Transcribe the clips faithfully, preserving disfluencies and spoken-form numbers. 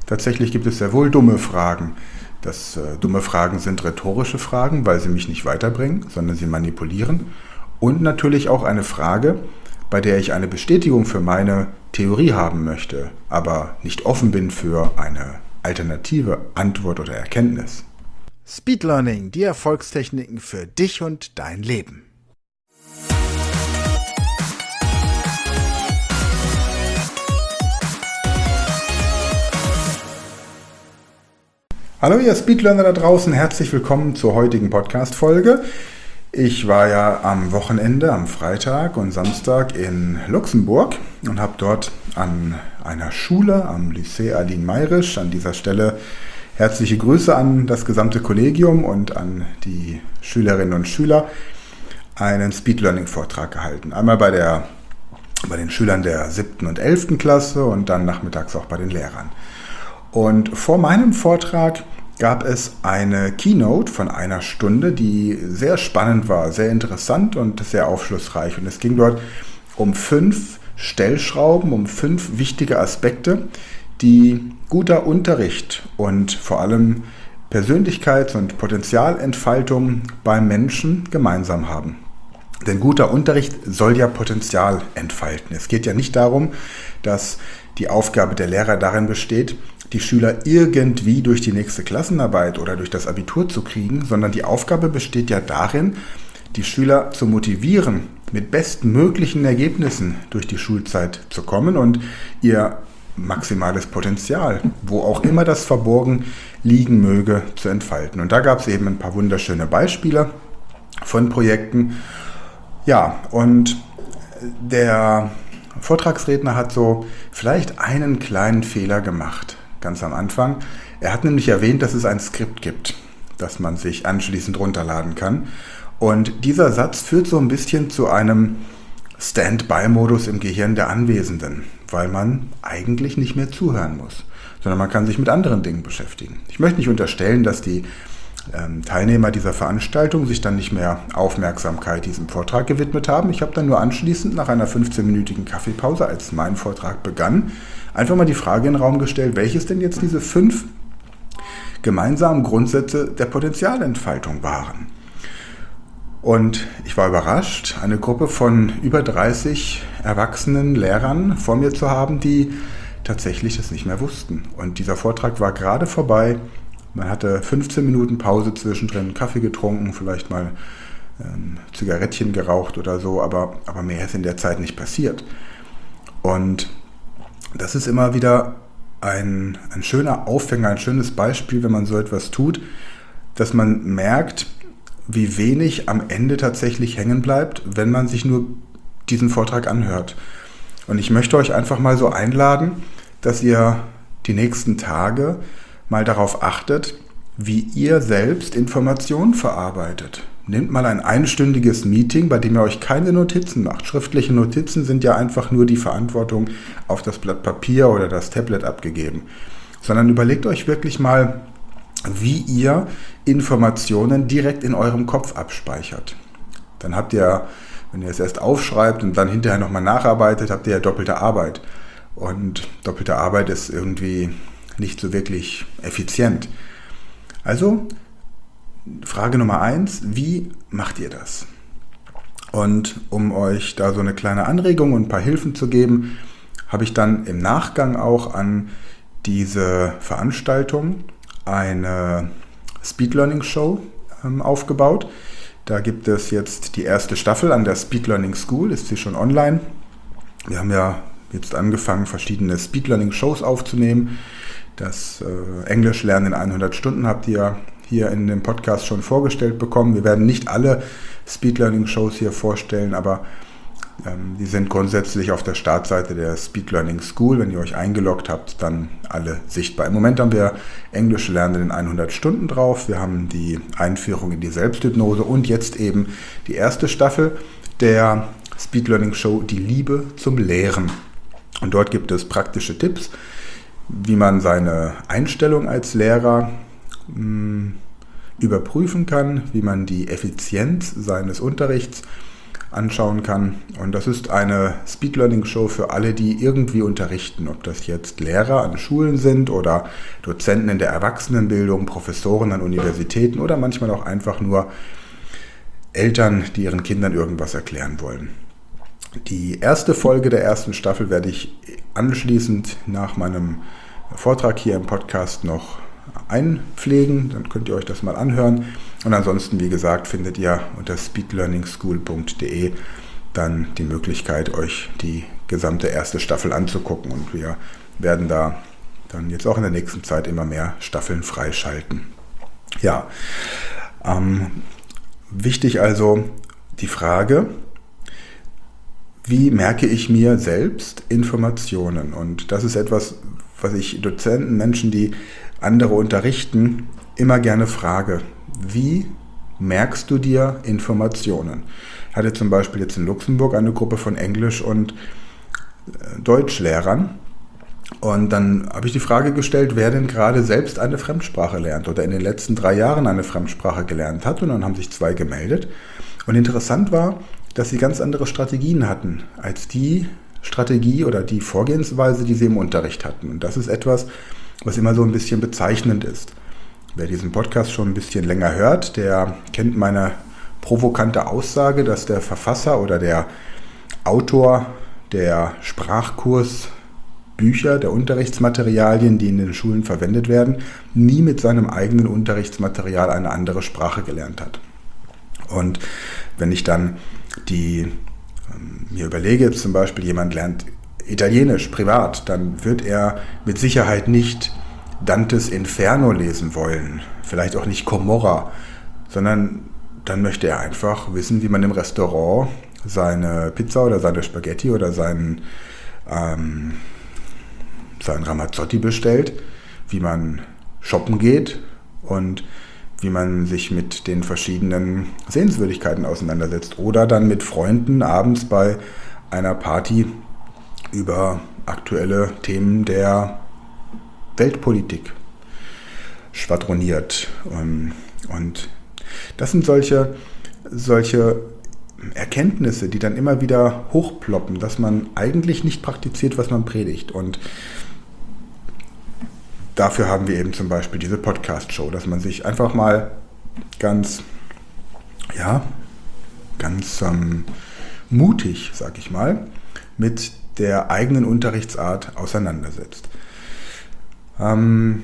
Tatsächlich gibt es sehr wohl dumme Fragen. Das, äh, dumme Fragen sind rhetorische Fragen, weil sie mich nicht weiterbringen, sondern sie manipulieren. Und natürlich auch eine Frage, bei der ich eine Bestätigung für meine Theorie haben möchte, aber nicht offen bin für eine alternative Antwort oder Erkenntnis. Speed Learning, die Erfolgstechniken für dich und dein Leben. Hallo ihr Speedlearner da draußen, herzlich willkommen zur heutigen Podcast-Folge. Ich war ja am Wochenende, am Freitag und Samstag in Luxemburg und habe dort an einer Schule, am Lycée Aline Mayrisch, an dieser Stelle herzliche Grüße an das gesamte Kollegium und an die Schülerinnen und Schüler, einen Speedlearning-Vortrag gehalten. Einmal bei, der, bei den Schülern der siebten und elften Klasse und dann nachmittags auch bei den Lehrern. Und vor meinem Vortrag gab es eine Keynote von einer Stunde, die sehr spannend war, sehr interessant und sehr aufschlussreich. Und es ging dort um fünf Stellschrauben, um fünf wichtige Aspekte, die guter Unterricht und vor allem Persönlichkeits- und Potenzialentfaltung beim Menschen gemeinsam haben. Denn guter Unterricht soll ja Potenzial entfalten. Es geht ja nicht darum, dass die Aufgabe der Lehrer darin besteht, die Schüler irgendwie durch die nächste Klassenarbeit oder durch das Abitur zu kriegen, sondern die Aufgabe besteht ja darin, die Schüler zu motivieren, mit bestmöglichen Ergebnissen durch die Schulzeit zu kommen und ihr maximales Potenzial, wo auch immer das verborgen liegen möge, zu entfalten. Und da gab es eben ein paar wunderschöne Beispiele von Projekten. Ja, und der Vortragsredner hat so vielleicht einen kleinen Fehler gemacht, ganz am Anfang. Er hat nämlich erwähnt, dass es ein Skript gibt, das man sich anschließend runterladen kann. Und dieser Satz führt so ein bisschen zu einem Standby-Modus im Gehirn der Anwesenden, weil man eigentlich nicht mehr zuhören muss, sondern man kann sich mit anderen Dingen beschäftigen. Ich möchte nicht unterstellen, dass die ähm, Teilnehmer dieser Veranstaltung sich dann nicht mehr Aufmerksamkeit diesem Vortrag gewidmet haben. Ich habe dann nur anschließend nach einer fünfzehnminütigen Kaffeepause, als mein Vortrag begann, einfach mal die Frage in den Raum gestellt, welches denn jetzt diese fünf gemeinsamen Grundsätze der Potenzialentfaltung waren. Und ich war überrascht, eine Gruppe von über dreißig erwachsenen Lehrern vor mir zu haben, die tatsächlich das nicht mehr wussten. Und dieser Vortrag war gerade vorbei. Man hatte fünfzehn Minuten Pause zwischendrin, Kaffee getrunken, vielleicht mal ähm, Zigarettchen geraucht oder so, aber, aber mehr ist in der Zeit nicht passiert. Und das ist immer wieder ein, ein schöner Aufhänger, ein schönes Beispiel, wenn man so etwas tut, dass man merkt, wie wenig am Ende tatsächlich hängen bleibt, wenn man sich nur diesen Vortrag anhört. Und ich möchte euch einfach mal so einladen, dass ihr die nächsten Tage mal darauf achtet, wie ihr selbst Informationen verarbeitet. Nehmt mal ein einstündiges Meeting, bei dem ihr euch keine Notizen macht. Schriftliche Notizen sind ja einfach nur die Verantwortung auf das Blatt Papier oder das Tablet abgegeben. Sondern überlegt euch wirklich mal, wie ihr Informationen direkt in eurem Kopf abspeichert. Dann habt ihr, wenn ihr es erst aufschreibt und dann hinterher nochmal nacharbeitet, habt ihr ja doppelte Arbeit. Und doppelte Arbeit ist irgendwie nicht so wirklich effizient. Also, Frage Nummer eins, wie macht ihr das? Und um euch da so eine kleine Anregung und ein paar Hilfen zu geben, habe ich dann im Nachgang auch an diese Veranstaltung eine Speed Learning Show ähm, aufgebaut. Da gibt es jetzt die erste Staffel an der Speed Learning School, ist sie schon online. Wir haben ja jetzt angefangen, verschiedene Speed Learning Shows aufzunehmen. Das äh, Englisch lernen in hundert Stunden habt ihr hier in dem Podcast schon vorgestellt bekommen. Wir werden nicht alle Speed Learning Shows hier vorstellen, aber ähm, die sind grundsätzlich auf der Startseite der Speed Learning School. Wenn ihr euch eingeloggt habt, dann alle sichtbar. Im Moment haben wir Englisch lernen in hundert Stunden drauf. Wir haben die Einführung in die Selbsthypnose und jetzt eben die erste Staffel der Speed Learning Show, die Liebe zum Lehren. Und dort gibt es praktische Tipps, wie man seine Einstellung als Lehrer mh, überprüfen kann, wie man die Effizienz seines Unterrichts anschauen kann. Und das ist eine Speed-Learning-Show für alle, die irgendwie unterrichten, ob das jetzt Lehrer an Schulen sind oder Dozenten in der Erwachsenenbildung, Professoren an Universitäten oder manchmal auch einfach nur Eltern, die ihren Kindern irgendwas erklären wollen. Die erste Folge der ersten Staffel werde ich anschließend nach meinem Vortrag hier im Podcast noch einpflegen, dann könnt ihr euch das mal anhören. Und ansonsten, wie gesagt, findet ihr unter speed learning school punkt de dann die Möglichkeit, euch die gesamte erste Staffel anzugucken. Und wir werden da dann jetzt auch in der nächsten Zeit immer mehr Staffeln freischalten. Ja, ähm, wichtig also die Frage, wie merke ich mir selbst Informationen? Und das ist etwas, was ich Dozenten, Menschen, die andere unterrichten, immer gerne frage. Wie merkst du dir Informationen? Ich hatte zum Beispiel jetzt in Luxemburg eine Gruppe von Englisch- und Deutschlehrern. Und dann habe ich die Frage gestellt, wer denn gerade selbst eine Fremdsprache lernt oder in den letzten drei Jahren eine Fremdsprache gelernt hat. Und dann haben sich zwei gemeldet. Und interessant war, dass sie ganz andere Strategien hatten als die Strategie oder die Vorgehensweise, die sie im Unterricht hatten. Und das ist etwas, was immer so ein bisschen bezeichnend ist. Wer diesen Podcast schon ein bisschen länger hört, der kennt meine provokante Aussage, dass der Verfasser oder der Autor der Sprachkursbücher, der Unterrichtsmaterialien, die in den Schulen verwendet werden, nie mit seinem eigenen Unterrichtsmaterial eine andere Sprache gelernt hat. Und wenn ich dann die ähm, mir überlege, jetzt zum Beispiel jemand lernt Italienisch privat, dann wird er mit Sicherheit nicht Dantes Inferno lesen wollen, vielleicht auch nicht Comorra, sondern dann möchte er einfach wissen, wie man im Restaurant seine Pizza oder seine Spaghetti oder seinen, ähm, seinen Ramazzotti bestellt, wie man shoppen geht und wie man sich mit den verschiedenen Sehenswürdigkeiten auseinandersetzt oder dann mit Freunden abends bei einer Party über aktuelle Themen der Weltpolitik schwadroniert. Und das sind solche, solche Erkenntnisse, die dann immer wieder hochploppen, dass man eigentlich nicht praktiziert, was man predigt. Und dafür haben wir eben zum Beispiel diese Podcast-Show, dass man sich einfach mal ganz, ja, ganz ähm, mutig, sag ich mal, mit der eigenen Unterrichtsart auseinandersetzt. Ähm,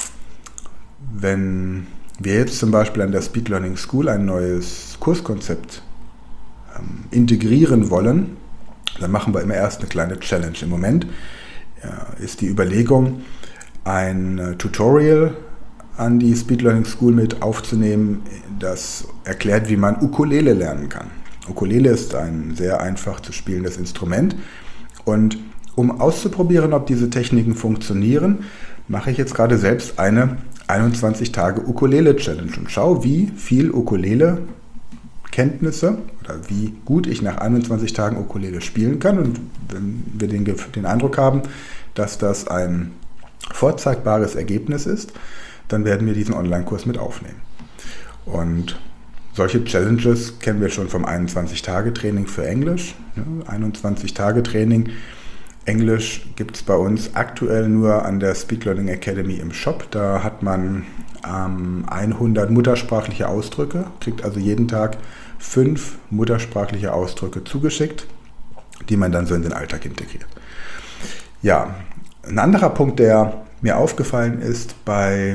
wenn wir jetzt zum Beispiel an der Speed Learning School ein neues Kurskonzept ähm, integrieren wollen, dann machen wir immer erst eine kleine Challenge. Im Moment ja, ist die Überlegung, ein Tutorial an die Speed Learning School mit aufzunehmen, das erklärt, wie man Ukulele lernen kann. Ukulele ist ein sehr einfach zu spielendes Instrument und um auszuprobieren, ob diese Techniken funktionieren, mache ich jetzt gerade selbst eine einundzwanzig Tage Ukulele-Challenge und schaue, wie viel Ukulele-Kenntnisse oder wie gut ich nach einundzwanzig Tagen Ukulele spielen kann. Und wenn wir den, den Eindruck haben, dass das ein vorzeigbares Ergebnis ist, dann werden wir diesen Online-Kurs mit aufnehmen. Und solche Challenges kennen wir schon vom einundzwanzig Tage Training für Englisch. einundzwanzig Tage Training Englisch gibt es bei uns aktuell nur an der Speed Learning Academy im Shop. Da hat man ähm, hundert muttersprachliche Ausdrücke, kriegt also jeden Tag fünf muttersprachliche Ausdrücke zugeschickt, die man dann so in den Alltag integriert. Ja, ein anderer Punkt, der mir aufgefallen ist bei,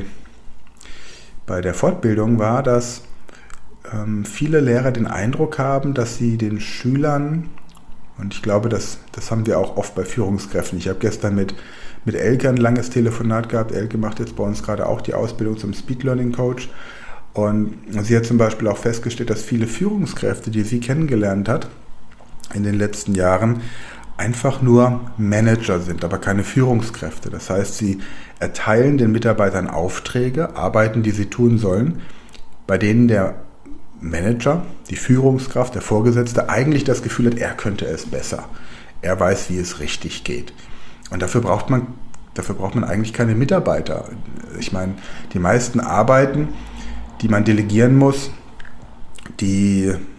bei der Fortbildung, war, dass ähm, viele Lehrer den Eindruck haben, dass sie den Schülern, und ich glaube, das, das haben wir auch oft bei Führungskräften. Ich habe gestern mit, mit Elke ein langes Telefonat gehabt. Elke macht jetzt bei uns gerade auch die Ausbildung zum Speed Learning Coach. Und sie hat zum Beispiel auch festgestellt, dass viele Führungskräfte, die sie kennengelernt hat in den letzten Jahren, einfach nur Manager sind, aber keine Führungskräfte. Das heißt, sie erteilen den Mitarbeitern Aufträge, Arbeiten, die sie tun sollen, bei denen der Manager, die Führungskraft, der Vorgesetzte eigentlich das Gefühl hat, er könnte es besser. Er weiß, wie es richtig geht. Und dafür braucht man, dafür braucht man eigentlich keine Mitarbeiter. Ich meine, die meisten Arbeiten, die man delegieren muss, die,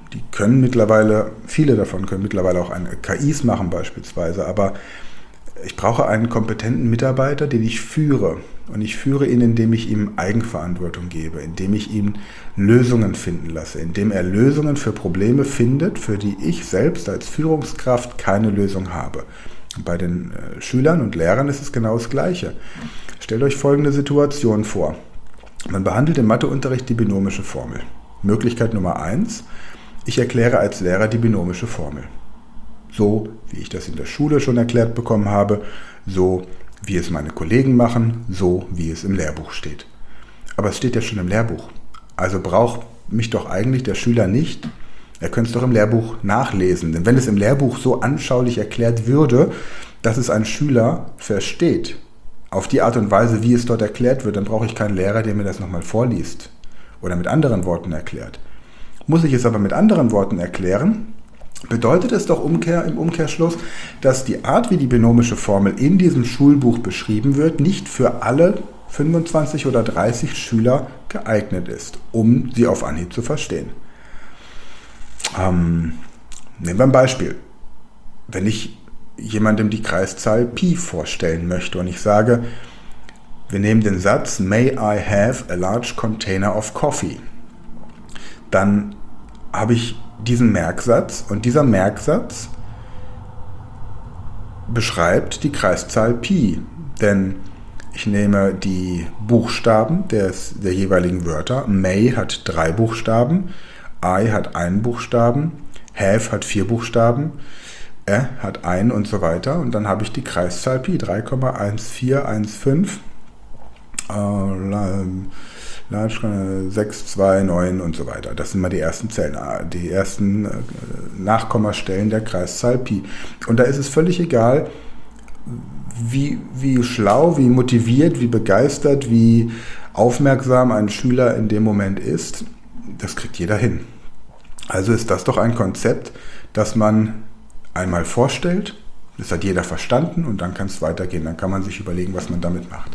die können mittlerweile, viele davon können mittlerweile auch eine K Is machen beispielsweise, aber ich brauche einen kompetenten Mitarbeiter, den ich führe. Und ich führe ihn, indem ich ihm Eigenverantwortung gebe, indem ich ihm Lösungen finden lasse, indem er Lösungen für Probleme findet, für die ich selbst als Führungskraft keine Lösung habe. Und bei den äh, Schülern und Lehrern ist es genau das Gleiche. Stellt euch folgende Situation vor. Man behandelt im Matheunterricht die binomische Formel. Möglichkeit Nummer eins, ich erkläre als Lehrer die binomische Formel. So, wie ich das in der Schule schon erklärt bekommen habe, so wie es meine Kollegen machen, so wie es im Lehrbuch steht. Aber es steht ja schon im Lehrbuch. Also braucht mich doch eigentlich der Schüler nicht. Er könnte es doch im Lehrbuch nachlesen. Denn wenn es im Lehrbuch so anschaulich erklärt würde, dass es ein Schüler versteht, auf die Art und Weise, wie es dort erklärt wird, dann brauche ich keinen Lehrer, der mir das nochmal vorliest oder mit anderen Worten erklärt. Muss ich es aber mit anderen Worten erklären, bedeutet es doch Umkehr, im Umkehrschluss, dass die Art, wie die binomische Formel in diesem Schulbuch beschrieben wird, nicht für alle fünfundzwanzig oder dreißig Schüler geeignet ist, um sie auf Anhieb zu verstehen. Ähm, nehmen wir ein Beispiel. Wenn ich jemandem die Kreiszahl Pi vorstellen möchte und ich sage, wir nehmen den Satz May I have a large container of coffee, dann habe ich diesen Merksatz und dieser Merksatz beschreibt die Kreiszahl Pi, denn ich nehme die Buchstaben des, der jeweiligen Wörter. May hat drei Buchstaben, I hat einen Buchstaben, have hat vier Buchstaben, E hat einen und so weiter und dann habe ich die Kreiszahl Pi, drei Komma eins vier eins fünf, äh, sechs zwei neun und so weiter. Das sind mal die ersten Zellen, die ersten äh, Nachkommastellen der Kreiszahl Pi. Und da ist es völlig egal, wie, wie schlau, wie motiviert, wie begeistert, wie aufmerksam ein Schüler in dem Moment ist. Das kriegt jeder hin. Also ist das doch ein Konzept, das man einmal vorstellt, das hat jeder verstanden und dann kann es weitergehen. Dann kann man sich überlegen, was man damit macht.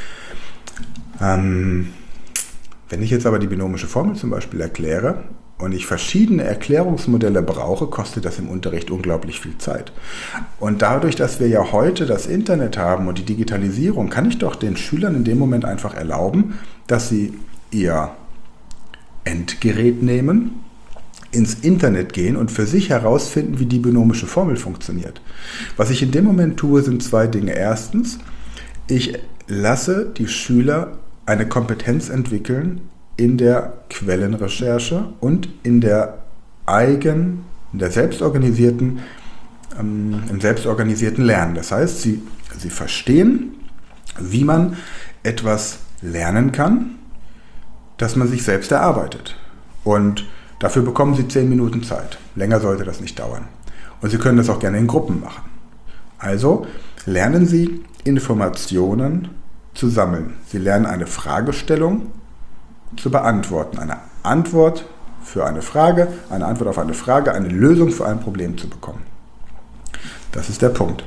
Ähm, wenn ich jetzt aber die binomische Formel zum Beispiel erkläre und ich verschiedene Erklärungsmodelle brauche, kostet das im Unterricht unglaublich viel Zeit. Und dadurch, dass wir ja heute das Internet haben und die Digitalisierung, kann ich doch den Schülern in dem Moment einfach erlauben, dass sie ihr Endgerät nehmen, ins Internet gehen und für sich herausfinden, wie die binomische Formel funktioniert. Was ich in dem Moment tue, sind zwei Dinge. Erstens, ich lasse die Schüler eine Kompetenz entwickeln in der Quellenrecherche und in der eigen, in der selbstorganisierten, ähm, im selbstorganisierten Lernen. Das heißt, sie, sie verstehen, wie man etwas lernen kann, das man sich selbst erarbeitet. Und dafür bekommen Sie zehn Minuten Zeit. Länger sollte das nicht dauern. Und Sie können das auch gerne in Gruppen machen. Also lernen Sie Informationen zu sammeln. Sie lernen eine Fragestellung zu beantworten. Eine Antwort für eine Frage, eine Antwort auf eine Frage, eine Lösung für ein Problem zu bekommen. Das ist der Punkt.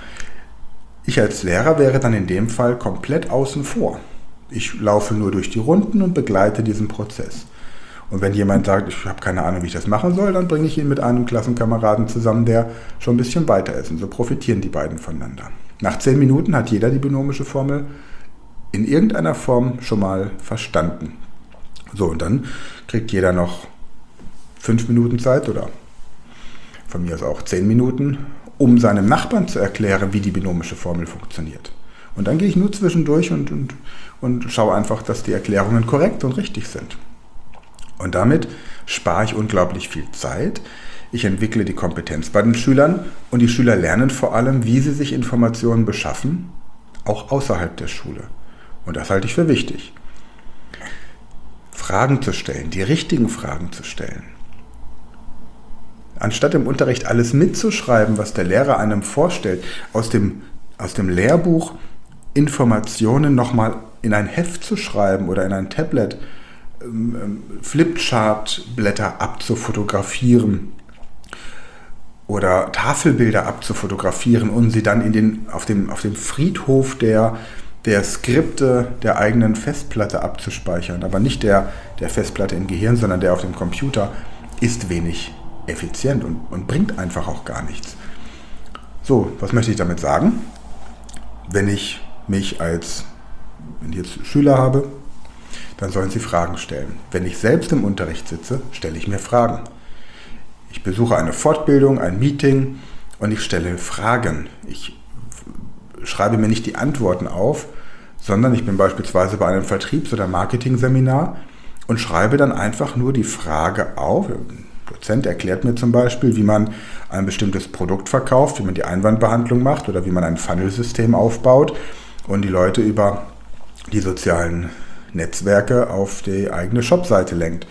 Ich als Lehrer wäre dann in dem Fall komplett außen vor. Ich laufe nur durch die Runden und begleite diesen Prozess. Und wenn jemand sagt, ich habe keine Ahnung, wie ich das machen soll, dann bringe ich ihn mit einem Klassenkameraden zusammen, der schon ein bisschen weiter ist. Und so profitieren die beiden voneinander. Nach zehn Minuten hat jeder die binomische Formel in irgendeiner Form schon mal verstanden. So, und dann kriegt jeder noch fünf Minuten Zeit oder von mir aus auch zehn Minuten, um seinem Nachbarn zu erklären, wie die binomische Formel funktioniert. Und dann gehe ich nur zwischendurch und, und, und schaue einfach, dass die Erklärungen korrekt und richtig sind. Und damit spare ich unglaublich viel Zeit. Ich entwickle die Kompetenz bei den Schülern und die Schüler lernen vor allem, wie sie sich Informationen beschaffen, auch außerhalb der Schule. Und das halte ich für wichtig. Fragen zu stellen, die richtigen Fragen zu stellen. Anstatt im Unterricht alles mitzuschreiben, was der Lehrer einem vorstellt, aus dem, aus dem Lehrbuch Informationen nochmal in ein Heft zu schreiben oder in ein Tablet, Flipchart-Blätter abzufotografieren oder Tafelbilder abzufotografieren und sie dann in den, auf, dem, auf dem Friedhof der, der Skripte der eigenen Festplatte abzuspeichern. Aber nicht der, der Festplatte im Gehirn, sondern der auf dem Computer. ist wenig effizient und, und bringt einfach auch gar nichts. So, was möchte ich damit sagen? Wenn ich mich als, wenn ich jetzt Schüler habe, dann sollen sie Fragen stellen. Wenn ich selbst im Unterricht sitze, stelle ich mir Fragen. Ich besuche eine Fortbildung, ein Meeting und ich stelle Fragen. Ich schreibe mir nicht die Antworten auf, sondern ich bin beispielsweise bei einem Vertriebs- oder Marketing-Seminar und schreibe dann einfach nur die Frage auf. Ein Dozent erklärt mir zum Beispiel, wie man ein bestimmtes Produkt verkauft, wie man die Einwandbehandlung macht oder wie man ein Funnelsystem aufbaut und die Leute über die sozialen Netzwerke auf die eigene Shopseite lenkt.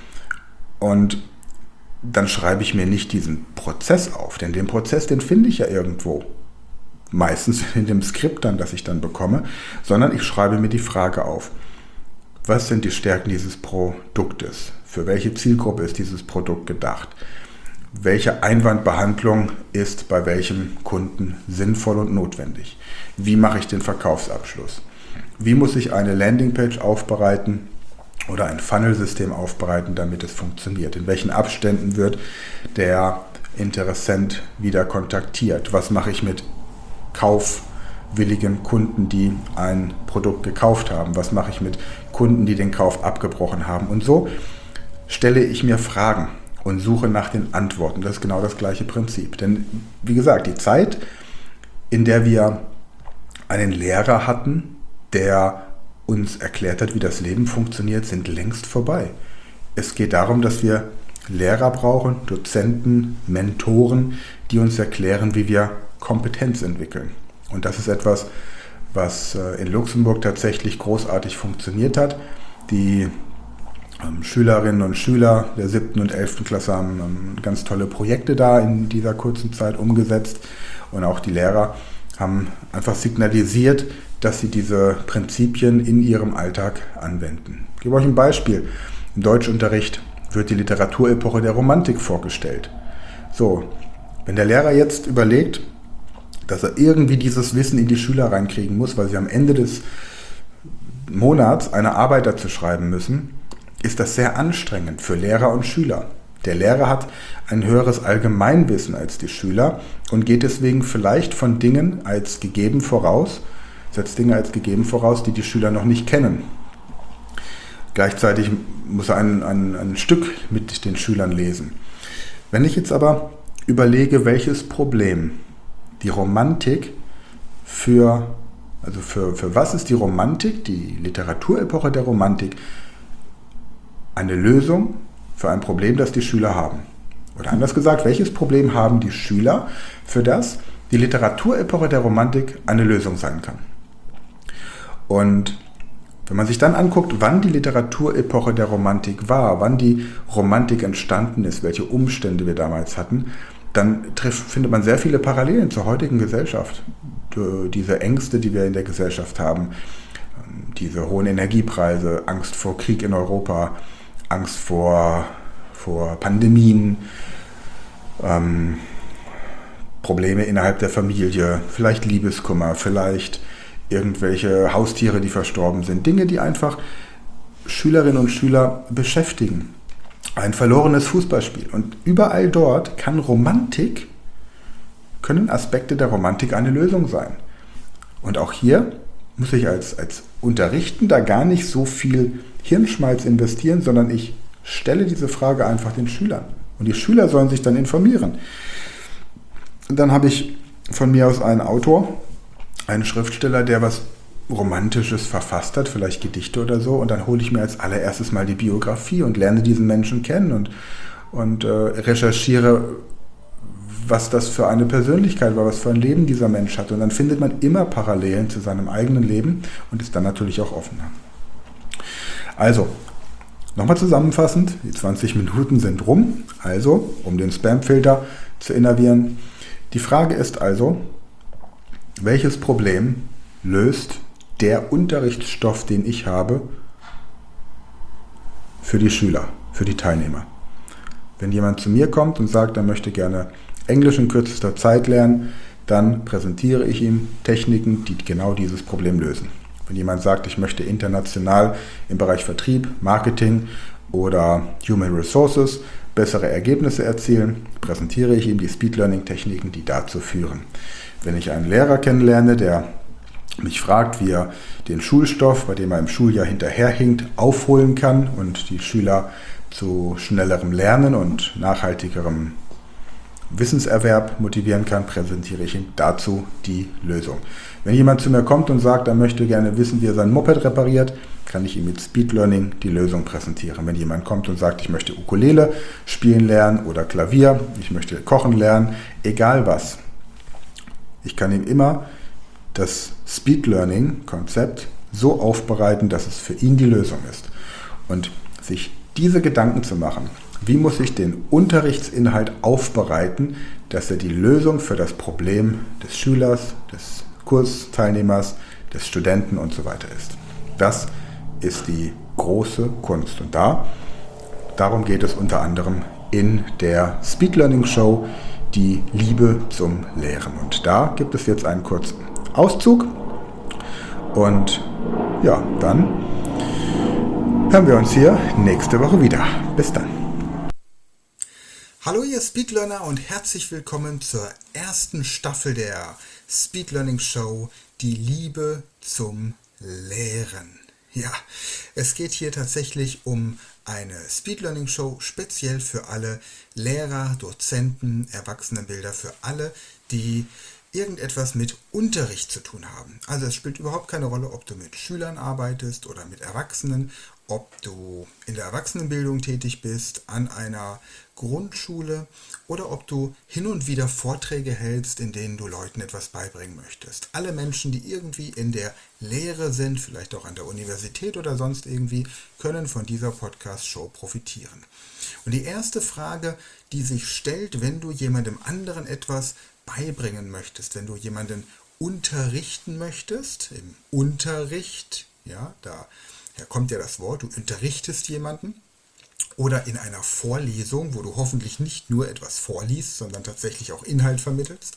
Und dann schreibe ich mir nicht diesen Prozess auf, denn den Prozess, den finde ich ja irgendwo. Meistens in dem Skript dann, das ich dann bekomme, sondern ich schreibe mir die Frage auf. Was sind die Stärken dieses Produktes? Für welche Zielgruppe ist dieses Produkt gedacht? Welche Einwandbehandlung ist bei welchem Kunden sinnvoll und notwendig? Wie mache ich den Verkaufsabschluss? Wie muss ich eine Landingpage aufbereiten oder ein Funnelsystem aufbereiten, damit es funktioniert? In welchen Abständen wird der Interessent wieder kontaktiert? Was mache ich mit kaufwilligen Kunden, die ein Produkt gekauft haben? Was mache ich mit Kunden, die den Kauf abgebrochen haben? Und so stelle ich mir Fragen und suche nach den Antworten. Das ist genau das gleiche Prinzip. Denn wie gesagt, die Zeit, in der wir einen Lehrer hatten, der uns erklärt hat, wie das Leben funktioniert, sind längst vorbei. Es geht darum, dass wir Lehrer brauchen, Dozenten, Mentoren, die uns erklären, wie wir Kompetenz entwickeln. Und das ist etwas, was in Luxemburg tatsächlich großartig funktioniert hat. Die ähm, Schülerinnen und Schüler der siebten und elften Klasse haben ähm, ganz tolle Projekte da in dieser kurzen Zeit umgesetzt. Und auch die Lehrer haben einfach signalisiert, dass sie diese Prinzipien in ihrem Alltag anwenden. Ich gebe euch ein Beispiel. Im Deutschunterricht wird die Literaturepoche der Romantik vorgestellt. So, wenn der Lehrer jetzt überlegt, dass er irgendwie dieses Wissen in die Schüler reinkriegen muss, weil sie am Ende des Monats eine Arbeit dazu schreiben müssen, ist das sehr anstrengend für Lehrer und Schüler. Der Lehrer hat ein höheres Allgemeinwissen als die Schüler und geht deswegen vielleicht von Dingen als gegeben voraus, setzt Dinge als gegeben voraus, die die Schüler noch nicht kennen. Gleichzeitig muss er ein, ein, ein Stück mit den Schülern lesen. Wenn ich jetzt aber überlege, welches Problem die Romantik für, also für, für was ist die Romantik, die Literaturepoche der Romantik, eine Lösung für ein Problem, das die Schüler haben? Oder anders gesagt, welches Problem haben die Schüler, für das die Literaturepoche der Romantik eine Lösung sein kann? Und wenn man sich dann anguckt, wann die Literaturepoche der Romantik war, wann die Romantik entstanden ist, welche Umstände wir damals hatten, dann trifft, findet man sehr viele Parallelen zur heutigen Gesellschaft. Diese Ängste, die wir in der Gesellschaft haben, diese hohen Energiepreise, Angst vor Krieg in Europa, Angst vor, vor Pandemien, ähm, Probleme innerhalb der Familie, vielleicht Liebeskummer, vielleicht irgendwelche Haustiere, die verstorben sind. Dinge, die einfach Schülerinnen und Schüler beschäftigen. Ein verlorenes Fußballspiel. Und überall dort kann Romantik, können Aspekte der Romantik eine Lösung sein. Und auch hier muss ich als, als Unterrichtender gar nicht so viel Hirnschmalz investieren, sondern ich stelle diese Frage einfach den Schülern. Und die Schüler sollen sich dann informieren. Und dann habe ich von mir aus einen Autor, einen Schriftsteller, der was Romantisches verfasst hat, vielleicht Gedichte oder so, und dann hole ich mir als allererstes mal die Biografie und lerne diesen Menschen kennen und, und äh, recherchiere, was das für eine Persönlichkeit war, was für ein Leben dieser Mensch hatte. Und dann findet man immer Parallelen zu seinem eigenen Leben und ist dann natürlich auch offener. Also, nochmal zusammenfassend, die zwanzig Minuten sind rum, also um den Spamfilter zu innervieren. Die Frage ist also, welches Problem löst der Unterrichtsstoff, den ich habe, für die Schüler, für die Teilnehmer? Wenn jemand zu mir kommt und sagt, er möchte gerne Englisch in kürzester Zeit lernen, dann präsentiere ich ihm Techniken, die genau dieses Problem lösen. Wenn jemand sagt, ich möchte international im Bereich Vertrieb, Marketing oder Human Resources bessere Ergebnisse erzielen, präsentiere ich ihm die Speed Learning Techniken, die dazu führen. Wenn ich einen Lehrer kennenlerne, der mich fragt, wie er den Schulstoff, bei dem er im Schuljahr hinterherhinkt, aufholen kann und die Schüler zu schnellerem Lernen und nachhaltigerem Wissenserwerb motivieren kann, präsentiere ich ihm dazu die Lösung. Wenn jemand zu mir kommt und sagt, er möchte gerne wissen, wie er sein Moped repariert, kann ich ihm mit Speed Learning die Lösung präsentieren. Wenn jemand kommt und sagt, ich möchte Ukulele spielen lernen oder Klavier, ich möchte kochen lernen, egal was, ich kann ihm immer das Speed Learning Konzept so aufbereiten, dass es für ihn die Lösung ist. Und sich diese Gedanken zu machen, wie muss ich den Unterrichtsinhalt aufbereiten, dass er die Lösung für das Problem des Schülers, des Kursteilnehmers, des Studenten und so weiter ist. Das ist die große Kunst. Und da, darum geht es unter anderem in der Speed Learning Show, die Liebe zum Lehren. Und da gibt es jetzt einen kurzen Auszug. Und ja, dann hören wir uns hier nächste Woche wieder. Bis dann. Hallo ihr Speedlearner und herzlich willkommen zur ersten Staffel der Speed Learning Show, die Liebe zum Lehren. Ja, es geht hier tatsächlich um eine Speed Learning Show speziell für alle Lehrer, Dozenten, Erwachsenenbilder, für alle, die irgendetwas mit Unterricht zu tun haben. Also es spielt überhaupt keine Rolle, ob du mit Schülern arbeitest oder mit Erwachsenen, ob du in der Erwachsenenbildung tätig bist, an einer Grundschule oder ob du hin und wieder Vorträge hältst, in denen du Leuten etwas beibringen möchtest. Alle Menschen, die irgendwie in der Lehre sind, vielleicht auch an der Universität oder sonst irgendwie, können von dieser Podcast-Show profitieren. Und die erste Frage, die sich stellt, wenn du jemandem anderen etwas beibringen möchtest, wenn du jemanden unterrichten möchtest, im Unterricht, ja, daher kommt ja das Wort, du unterrichtest jemanden, oder in einer Vorlesung, wo du hoffentlich nicht nur etwas vorliest, sondern tatsächlich auch Inhalt vermittelst,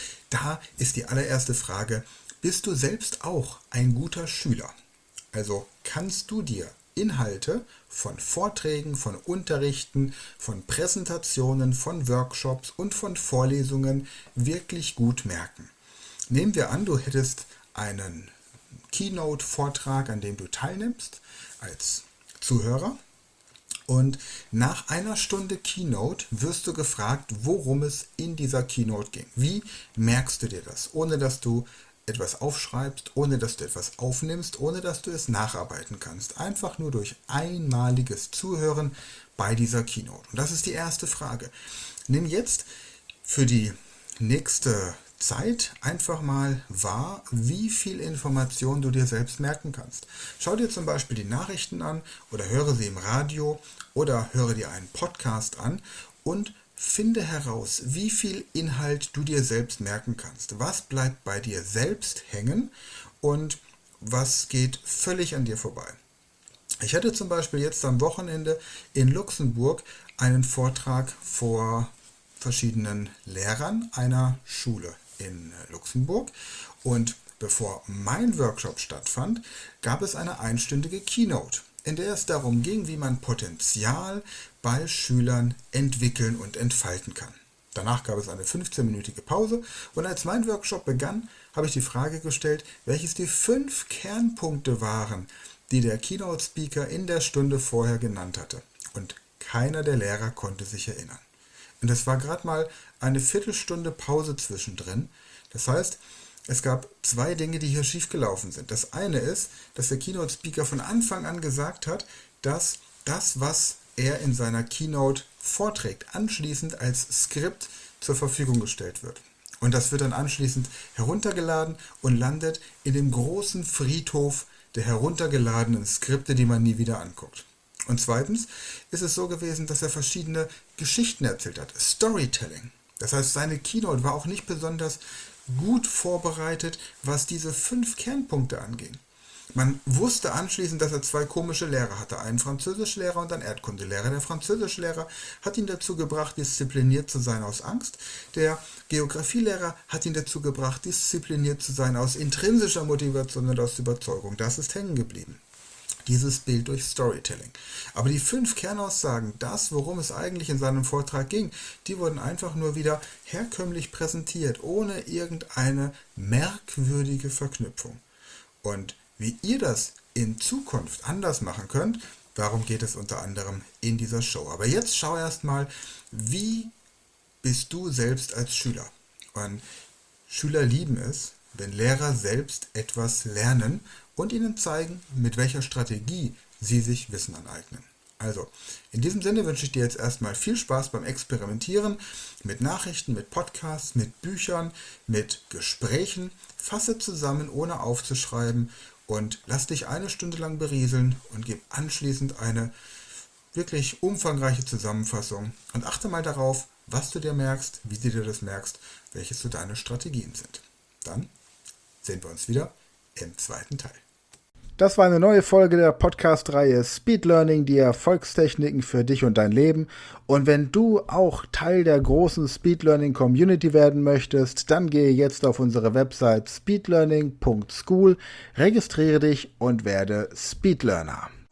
da ist die allererste Frage, bist du selbst auch ein guter Schüler? Also kannst du dir Inhalte von Vorträgen, von Unterrichten, von Präsentationen, von Workshops und von Vorlesungen wirklich gut merken? Nehmen wir an, du hättest einen Keynote-Vortrag, an dem du teilnimmst als Zuhörer. Und nach einer Stunde Keynote wirst du gefragt, worum es in dieser Keynote ging. Wie merkst du dir das, ohne dass du etwas aufschreibst, ohne dass du etwas aufnimmst, ohne dass du es nacharbeiten kannst. Einfach nur durch einmaliges Zuhören bei dieser Keynote. Und das ist die erste Frage. Nimm jetzt für die nächste Zeit einfach mal wahr, wie viel Information du dir selbst merken kannst. Schau dir zum Beispiel die Nachrichten an oder höre sie im Radio oder höre dir einen Podcast an und finde heraus, wie viel Inhalt du dir selbst merken kannst. Was bleibt bei dir selbst hängen und was geht völlig an dir vorbei. Ich hatte zum Beispiel jetzt am Wochenende in Luxemburg einen Vortrag vor verschiedenen Lehrern einer Schule in Luxemburg und bevor mein Workshop stattfand, gab es eine einstündige Keynote, in der es darum ging, wie man Potenzial bei Schülern entwickeln und entfalten kann. Danach gab es eine fünfzehnminütige Pause und als mein Workshop begann, habe ich die Frage gestellt, welches die fünf Kernpunkte waren, die der Keynote-Speaker in der Stunde vorher genannt hatte. Und keiner der Lehrer konnte sich erinnern. Und es war gerade mal eine Viertelstunde Pause zwischendrin. Das heißt, es gab zwei Dinge, die hier schiefgelaufen sind. Das eine ist, dass der Keynote-Speaker von Anfang an gesagt hat, dass das, was er in seiner Keynote vorträgt, anschließend als Skript zur Verfügung gestellt wird. Und das wird dann anschließend heruntergeladen und landet in dem großen Friedhof der heruntergeladenen Skripte, die man nie wieder anguckt. Und zweitens ist es so gewesen, dass er verschiedene Geschichten erzählt hat. Storytelling. Das heißt, seine Keynote war auch nicht besonders gut vorbereitet, was diese fünf Kernpunkte anging. Man wusste anschließend, dass er zwei komische Lehrer hatte. Einen Französischlehrer und einen Erdkundelehrer. Der Französischlehrer hat ihn dazu gebracht, diszipliniert zu sein aus Angst. Der Geografielehrer hat ihn dazu gebracht, diszipliniert zu sein aus intrinsischer Motivation und aus Überzeugung. Das ist hängen geblieben. dieses Bild durch Storytelling. Aber die fünf Kernaussagen, das, worum es eigentlich in seinem Vortrag ging, die wurden einfach nur wieder herkömmlich präsentiert, ohne irgendeine merkwürdige Verknüpfung. Und wie ihr das in Zukunft anders machen könnt, darum geht es unter anderem in dieser Show. Aber jetzt schau erstmal, wie bist du selbst als Schüler? Und Schüler lieben es, wenn Lehrer selbst etwas lernen und ihnen zeigen, mit welcher Strategie sie sich Wissen aneignen. Also, in diesem Sinne wünsche ich dir jetzt erstmal viel Spaß beim Experimentieren mit Nachrichten, mit Podcasts, mit Büchern, mit Gesprächen. Fasse zusammen, ohne aufzuschreiben, und lass dich eine Stunde lang berieseln und gib anschließend eine wirklich umfangreiche Zusammenfassung und achte mal darauf, was du dir merkst, wie du dir das merkst, welches so deine Strategien sind. Dann sehen wir uns wieder im zweiten Teil. Das war eine neue Folge der Podcast-Reihe Speed Learning, die Erfolgstechniken für dich und dein Leben. Und wenn du auch Teil der großen Speed Learning Community werden möchtest, dann gehe jetzt auf unsere Website speedlearning punkt school, registriere dich und werde Speedlearner.